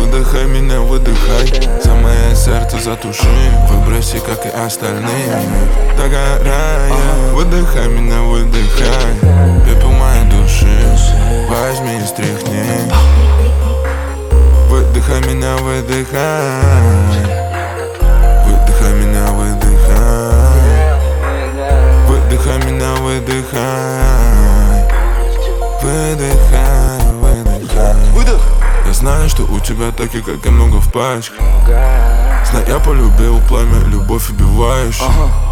Выдыхай меня, выдыхай, самое сердце затуши, выброси, как и остальные, догорая. Выдыхай меня, выдыхай, пепел моей души, возьми и стряхни. Выдыхай меня, выдыхай, выдыхай меня, выдыхай, выдыхай меня, выдыхай, выдыхай, выдыхай. Я знаю, что у тебя таких, как и много в пачках. Знаю, я полюбил пламя, любовь убивающая.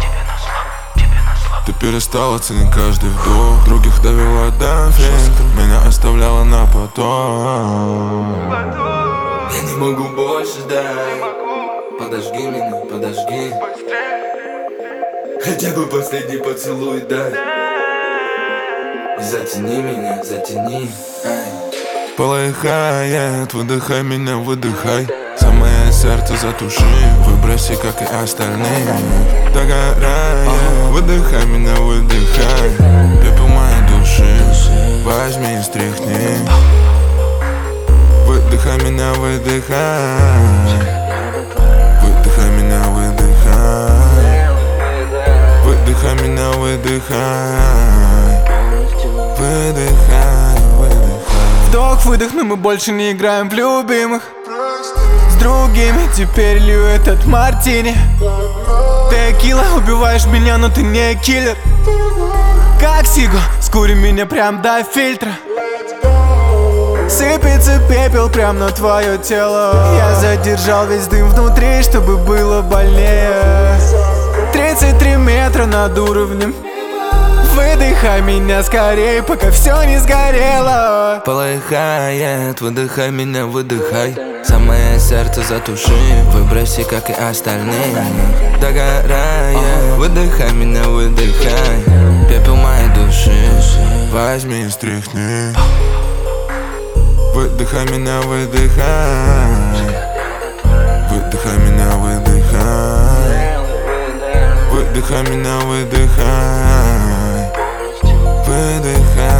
Ты перестала ценить каждый вдох, других довела до фильтра, меня оставляла на потом. Я не могу больше ждать. Подожги меня, подожги. Хотя бы последний поцелуй дай. И затяни меня, затяни. Полыхает, выдыхай меня, выдыхай, самое сердце затуши, выброси, как и остальные, догорая. Выдыхай меня, выдыхай, пепел моей души, возьми и стряхни. Выдыхай меня, выдыхай, выдыхай меня, выдыхай, выдыхай меня, выдыхай, выдыхай, выдыхай. Вдох-выдох, но мы больше не играем в любимых. С другими теперь лью этот мартини. Текила, убиваешь меня, но ты не киллер. Как сиго, скури меня прям до фильтра. Сыпется пепел прям на твое тело. Я задержал весь дым внутри, чтобы было больнее. 33 метра над уровнем. Выдыхай меня скорей, пока все не сгорело. Полыхает, выдыхай меня, выдыхай, самое сердце затуши, выброси, как и остальные, догорая. Выдыхай меня, выдыхай, пепел моей души, возьми и стряхни. Выдыхай меня, выдыхай, выдыхай меня, выдыхай, выдыхай меня, выдыхай, выдыхай.